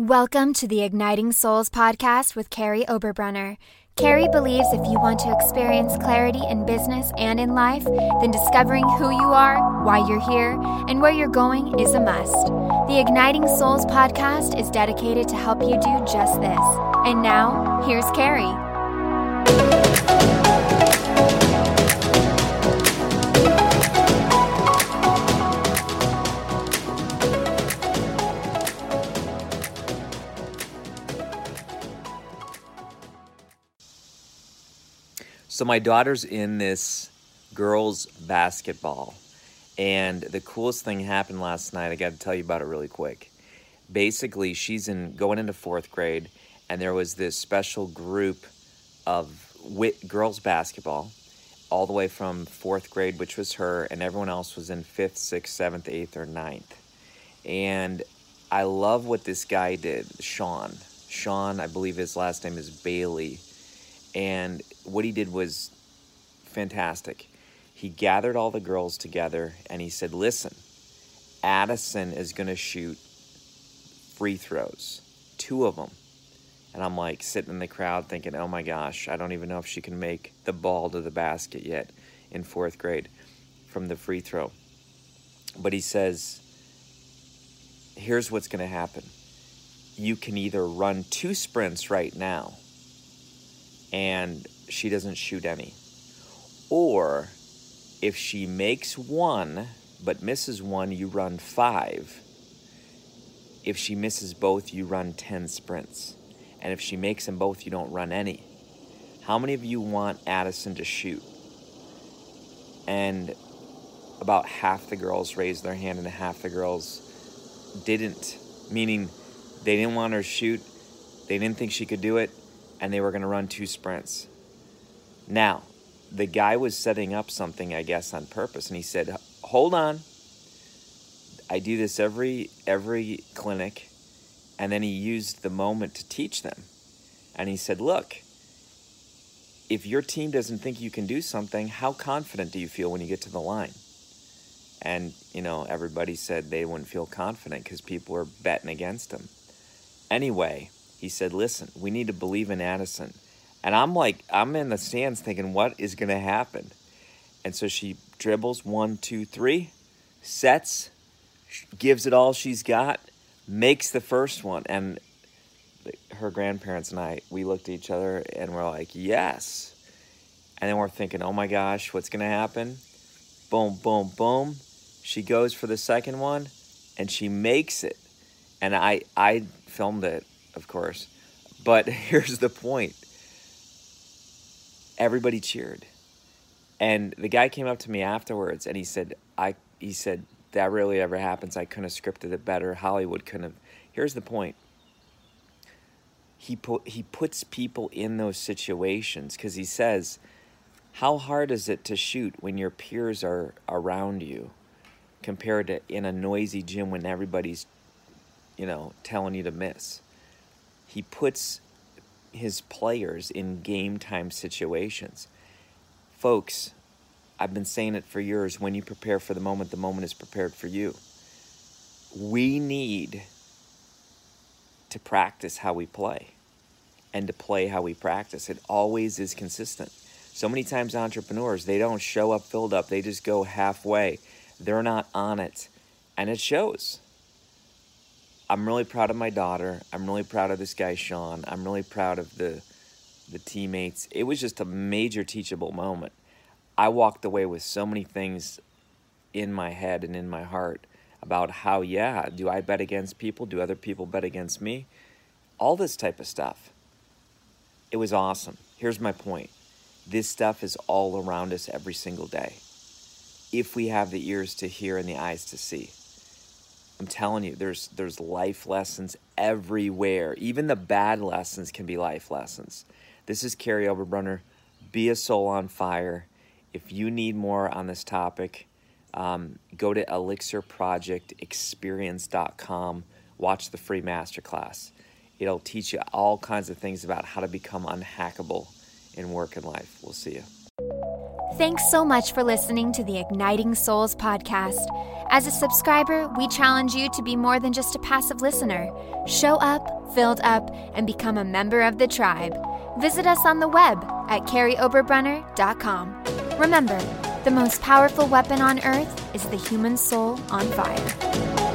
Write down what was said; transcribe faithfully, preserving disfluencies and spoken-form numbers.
Welcome to the Igniting Souls podcast with Carrie Oberbrunner. Carrie believes if you want to experience clarity in business and in life, then discovering who you are, why you're here, and where you're going is a must. The Igniting Souls podcast is dedicated to help you do just this. And now, here's Carrie. So my daughter's in this girls' basketball, and the coolest thing happened last night. I got to tell you about it really quick. Basically, she's in going into fourth grade, and there was this special group of wit, girls' basketball, all the way from fourth grade, which was her, and everyone else was in fifth, sixth, seventh, eighth, or ninth. And I love what this guy did, Sean. Sean, I believe his last name is Bailey. And what he did was fantastic. He gathered all the girls together and he said, listen, Addison is going to shoot free throws, two of them. And I'm like sitting in the crowd thinking, oh my gosh, I don't even know if she can make the ball to the basket yet in fourth grade from the free throw. But he says, here's what's going to happen. You can either run two sprints right now and she doesn't shoot any. Or if she makes one but misses one, you run five. If she misses both, you run ten sprints. And if she makes them both, you don't run any. How many of you want Addison to shoot? And about half the girls raised their hand and half the girls didn't. Meaning they didn't want her to shoot. They didn't think she could do it. And they were going to run two sprints. Now, the guy was setting up something, I guess, on purpose. And he said, hold on. I do this every every clinic. And then he used the moment to teach them. And he said, look, if your team doesn't think you can do something, how confident do you feel when you get to the line? And, you know, everybody said they wouldn't feel confident because people were betting against them. Anyway, he said, listen, we need to believe in Addison. And I'm like, I'm in the stands thinking, what is going to happen? And so she dribbles one, two, three, sets, gives it all she's got, makes the first one. And her grandparents and I, we looked at each other and we're like, yes. And then we're thinking, oh my gosh, what's going to happen? Boom, boom, boom. She goes for the second one and she makes it. And I, I filmed it, of course. But here's the point. Everybody cheered. And the guy came up to me afterwards and he said, I he said, that rarely ever happens. I couldn't have scripted it better. Hollywood couldn't have. Here's the point. He put he puts people in those situations because he says, how hard is it to shoot when your peers are around you compared to in a noisy gym when everybody's, you know, telling you to miss? He puts his players in game time situations. Folks, I've been saying it for years. When you prepare for the moment, the moment is prepared for you. We need to practice how we play and to play how we practice. It always is consistent. So many times entrepreneurs, they don't show up filled up. They just go halfway. They're not on it. And it shows. I'm really proud of my daughter. I'm really proud of this guy, Sean. I'm really proud of the the teammates. It was just a major teachable moment. I walked away with so many things in my head and in my heart about how, yeah, do I bet against people? Do other people bet against me? All this type of stuff. It was awesome. Here's my point. This stuff is all around us every single day. If we have the ears to hear and the eyes to see. I'm telling you, there's there's life lessons everywhere. Even the bad lessons can be life lessons. This is Carrie Oberbrunner. Be a soul on fire. If you need more on this topic, um, go to elixir project experience dot com. Watch the free masterclass. It'll teach you all kinds of things about how to become unhackable in work and life. We'll see you. Thanks so much for listening to the Igniting Souls podcast. As a subscriber, we challenge you to be more than just a passive listener. Show up, filled up, and become a member of the tribe. Visit us on the web at carrie oberbrunner dot com. Remember, the most powerful weapon on earth is the human soul on fire.